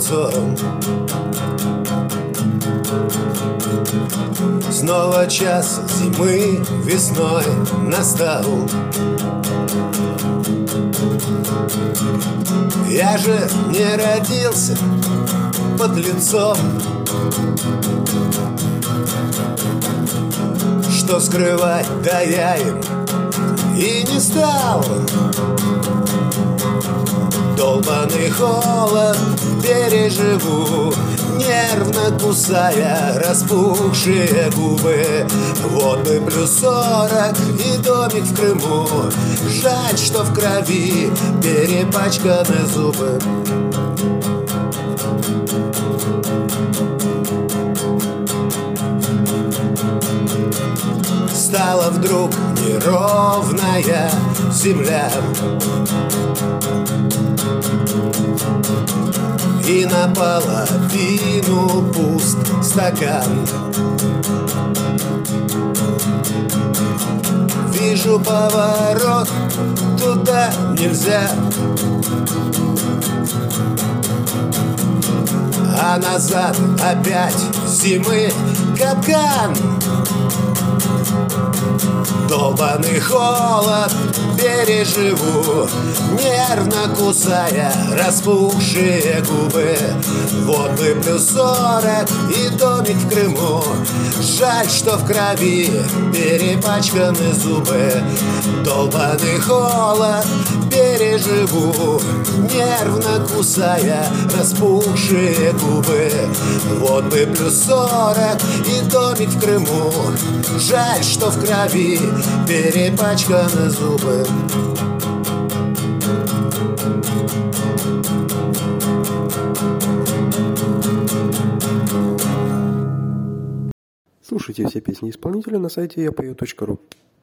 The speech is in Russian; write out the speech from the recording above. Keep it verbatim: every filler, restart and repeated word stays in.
лицом. Снова час зимы весной настал. Я же не родился под лицом. Что скрывать, да я им и не стал. Долбаный холод переживу, нервно кусая распухшие губы. Вот бы плюс сорок и домик в Крыму. Жаль, что в крови перепачканы зубы. Стала вдруг неровная земля, и наполовину пуст стакан. Вижу поворот, туда нельзя, а назад опять зимы капкан. Долбаный холод переживу, нервно кусая распухшие губы. Вот бы плюс сорок и домик в Крыму. Жаль, что в крови перепачканы зубы. Долбаный холод переживу, нервно кусая распухшие губы. Вот бы плюс сорок и домик в Крыму. Жаль, что в крови перепачканы зубы. Слушайте все песни исполнителя на сайте я пою точка ру.